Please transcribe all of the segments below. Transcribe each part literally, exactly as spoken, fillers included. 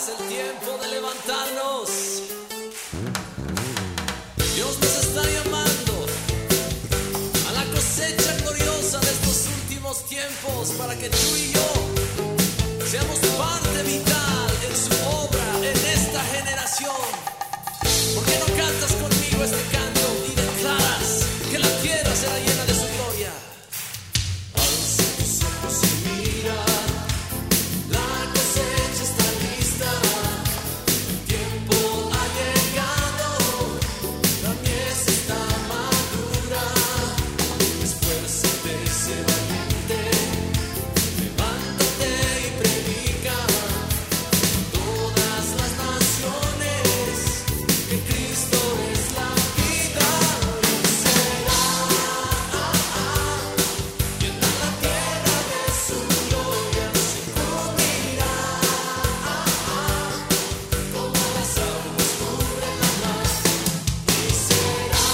Es el tiempo de levantarnos. Dios nos está llamando a la cosecha gloriosa de estos últimos tiempos para que tú y yo seamos parte vital en su obra en esta generación. ¿Por qué no cantas conmigo este canto y declaras que la tierra será llena de su gloria? Alza tus ojos y mira, la cosecha está lista, el tiempo ha llegado, la mies está madura. Esfuérzate, sé valiente, levántate y predica todas las naciones que Cristo es la vida y será llena la tierra de su gloria, se cubrirá como las aguas cubren la mar y será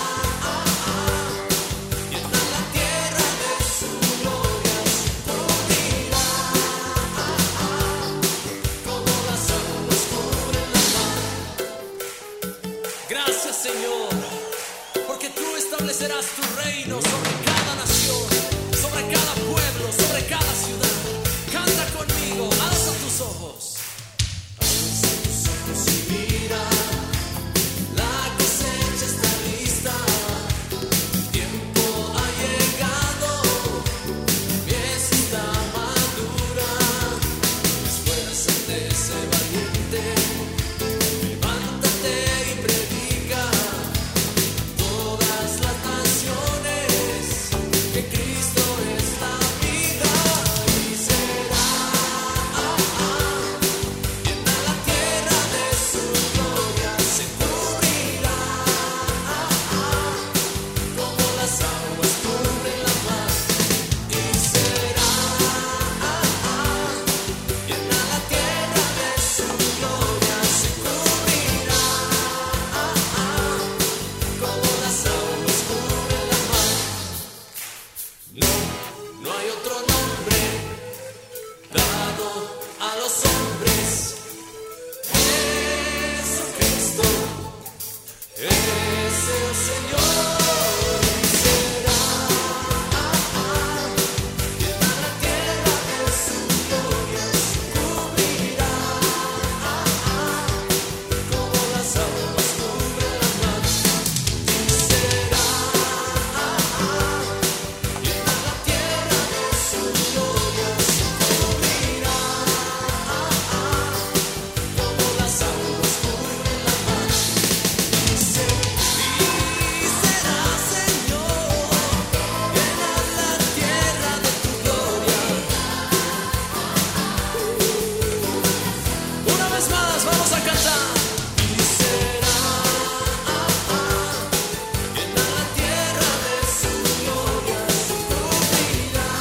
llena la tierra de su gloria, se cubrirá como las aguas cubren la mar. Gracias, Señor, porque tú establecerás tu reino sobre cada nación, sobre cada pueblo, sobre cada ciudad. Canta conmigo, alza tus ojos. Alza tus ojos y mira, la cosecha está lista, el tiempo ha llegado, la mies está madura. Esfuérzate, sé valiente, levántate y predica todas las naciones que Cristo es la vida y será llena la tierra de su gloria, se cubrirá como las aguas cubren la mar y será llena la tierra de su gloria, se cubrirá como las aguas cubren la mar. No, no hay otro nombre dado a los hombres. Jesucristo es el Señor y será llena la tierra de su gloria, se cubrirá como las aguas cubren la mar y será llena la tierra de su gloria, se cubrirá como las aguas cubren la mar y será, Señor, llena la tierra de tu gloria. Una vez más vamos a cantar. Y será llena la tierra de su gloria, se cubrirá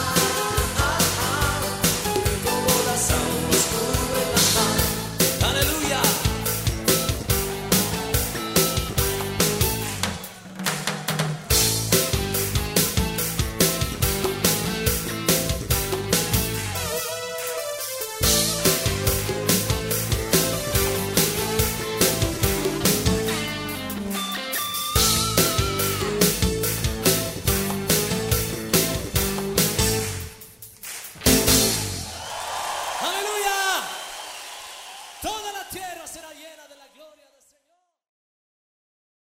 como las aguas cubren la mar. Aleluya. Aleluya. Toda la tierra será llena de la gloria.